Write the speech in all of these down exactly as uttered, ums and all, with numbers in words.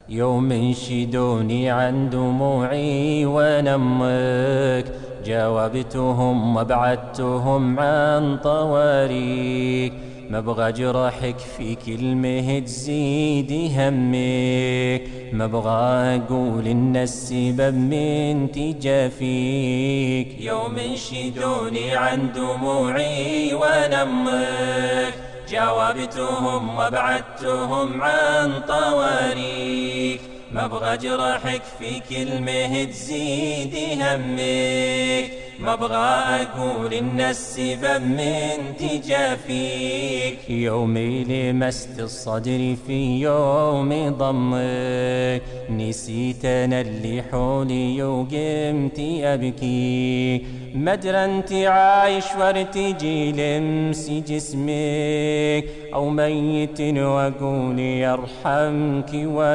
يوم انشدوني عن دموعي ونمك، جاوبتهم وابعدتهم عن طواريك. ما ابغى اجرحك في كلمة تزيد همك، ما ابغى اقول ان السبب من تجافيك. يوم انشدوني عن دموعي ونمك، جاوبتهم وابعدتهم عن طواريك. ما ابغى اجرحك في كلمة تزيد همك، ما ابغى اقول ان السبب من تجافيك. يومي لمست الصدر في يوم ضمك، نسيت انا اللي حولي وقمت ابكي. مدرى انت عايش وارتجي لمس جسمك، او ميت واقول يرحمك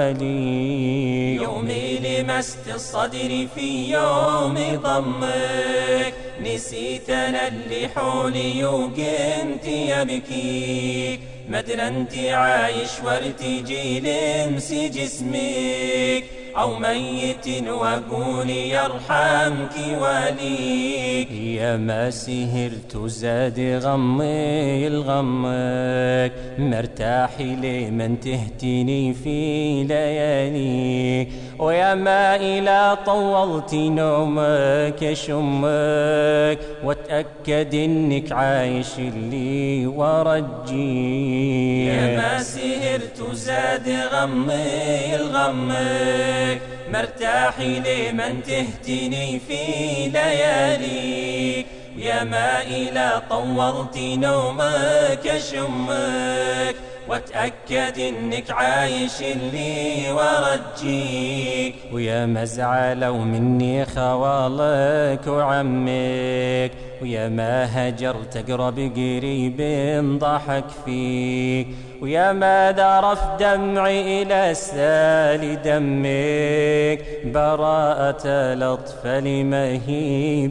والي. يومي لمست الصدر في يوم ضمك، نسيت انا اللي حولي وقمت ابكي. مدرى انت عايش وارتجي لمس جسمك، أو ميت واقول يرحمك واليك. يا ما سهرت زاد غمي الغمك، مرتاح لمن تهتني في ليالي. ويا ما إلى طولت نومك شمك، واتأكد انك عايش اللي ورجي. يا ما سهرت زاد غمي الغمك، مرتاح لمن تهتني في لياليك. يا ما إلى طولت نومك شمك، واتأكد انك عايش اللي ورجيك. ويا ما زعلوا مني خوالك وعمك، ويا ما هجرت اقرب قريب ضحك فيك. ويا ما ذرف دمعي إلى سال دمك، براءة الأطفال ما هي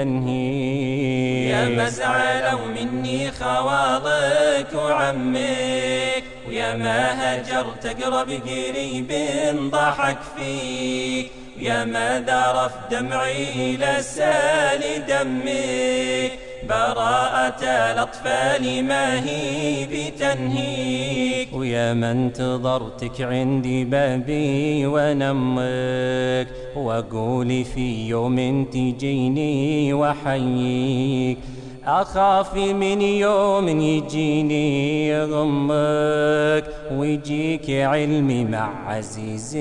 بتنهيك. يا ما زعلوا مني خوالك وعمك، ويا ما هجرت اقرب قريب ضحك فيك. يا ما ذرف دمعي إلى سال دمك، براءة الأطفال ما هي بتنهيك. ويا ما انتظرتك عندي بابي ونمك، وأقول في يوم تجيني وحييك. أخاف من يوم يجيني يغمك، ويجيك علمي مع عزيز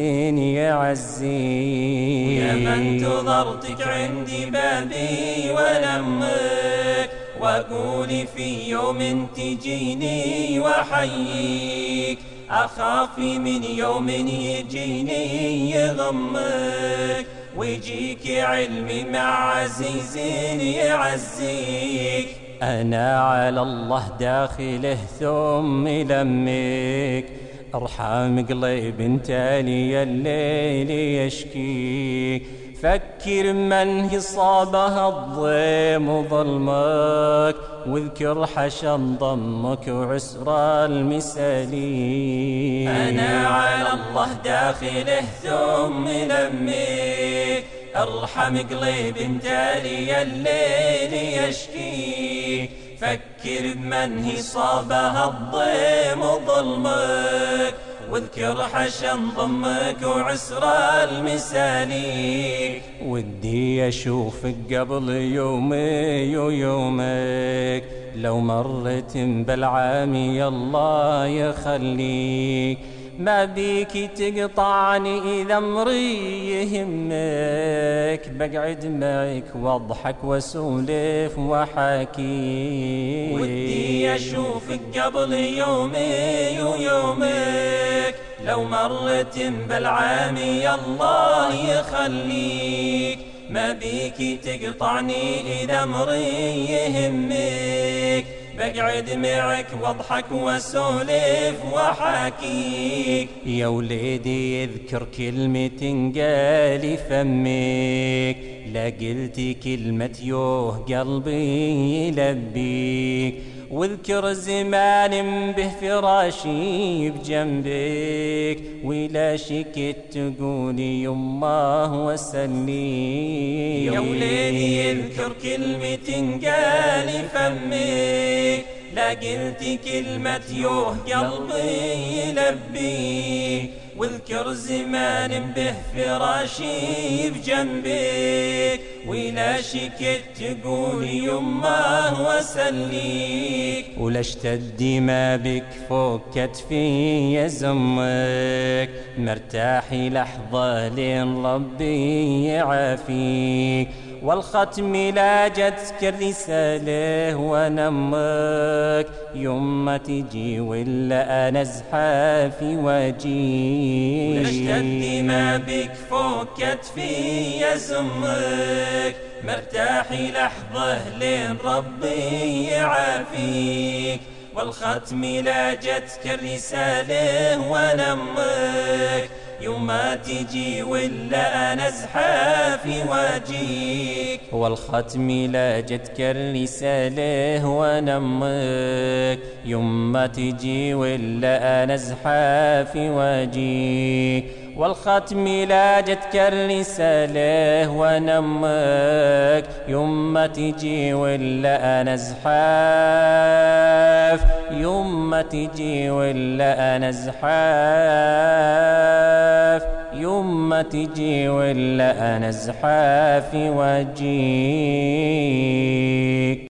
يعزيك. يا ما انتظرتك عندي بابي ولمك، وأقول في يوم تجيني وحييك. أخاف من يوم يجيني يغمك، ويجيك علمي مع عزيز يعزيك. أنا على الله داخله ثم لمك، ارحم قلب تالي الليل يشكيك. فكر من هي صابها الضيم وظلمك، واذكر حشن ضمك وعسر المساليك. أنا على الله داخله ثم لمك، ارحم قلب تالي الليل يشكيك. فكر بمن هي صابها الضيم وظلمك، واذكر حشن ضمك وعسر المساليك. ودي أشوفك قبل يومي ويومك، لو مرت بالعام الله يخليك. ما بيك تقطعني إذا أمري يهمك، بقعد معك واضحك واسولف وحاكيك. ودي أشوفك قبل يومي ويومك، لو مرت بالعام الله يخليك. ما بيك تقطعني إذا أمري يهمك، بقعد معك واضحك واسولف وحاكيك. يا وليدي اذكر كلمة قالي فمك، لا قلت كلمة يوه قلبي يلبيك. واذكر زمان به فراشي بجنبك ولا شكت تقولي يماه وسلي يا وليدي اذكر كلمة قال فمك لا قلت كلمة يوه قلبي يلبي واذكر زمان به فراشي بجنبك ولا شكت تقول يماه وسليك ولا اشتد ما بك فوق كتفي يزمك مرتاحي لحظة لين ربي يعافيك والختم لا جتك الرسالة ونمك يما تجي ولا أنا زحافي وجيك ولا اشتد ما بك فوق كتفي يزمك مرتاحي لحظة لين ربي يعافيك والختم لا جتك الرسالة ونمك يوم تجي ولا أنا زحافي واجيك والختم لا جتك الرسالة ونمك يوم تجي ولا أنا زحافي واجيك والختم لا جتك الرسالة ونمك يوم تجي ولا أنا زحاف يوم تجي ولا أنا زحاف يوم تجي ولا أنا زحافي واجيك.